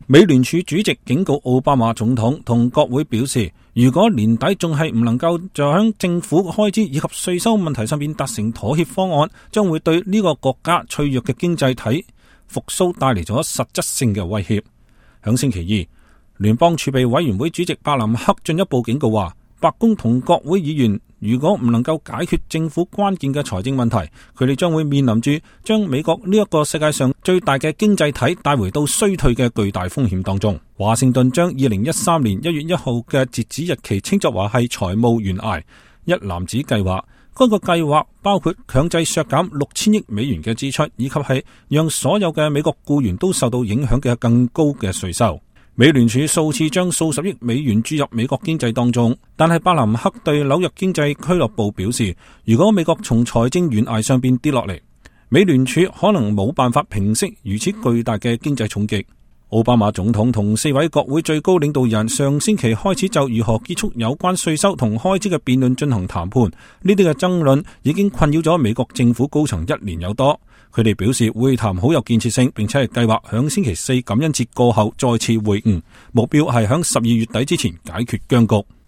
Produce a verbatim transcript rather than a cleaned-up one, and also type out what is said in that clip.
美聯儲主席警告奧巴馬總統同國會表示，如果年底仲係唔能夠就響政府開支以及稅收問題上面達成妥協方案，將會對呢個國家脆弱嘅經濟體復甦帶嚟咗實質性嘅威脅。響星期二，聯邦儲備委員會主席伯南克進一步警告話，白宮同國會議員如果唔能夠解決政府關鍵嘅財政問題，佢哋將會面臨住將美國呢一個世界上最大嘅經濟體帶回到衰退嘅巨大風險當中。華盛頓將二零一三年一月一號嘅截止日期稱作話係財務懸崖一籃子計劃。該個計劃包括強制削減六千億美元嘅支出，以及係讓所有嘅美國僱員都受到影響嘅更高嘅稅收。美聯儲數次將數十億美元注入美國經濟當中，但係伯南克對紐約經濟俱樂部表示，如果美國從財政懸崖上邊跌落嚟，美聯儲可能冇辦法平息如此巨大嘅經濟衝擊。奧巴馬總統同四位國會最高領導人上星期開始就如何結束有關稅收同開支嘅辯論進行談判，呢啲嘅爭論已經困擾咗美國政府高層一年有多。佢哋表示會談好有建設性，並且係計劃響星期四感恩節過後再次會晤，目標係響十二月底之前解決僵局。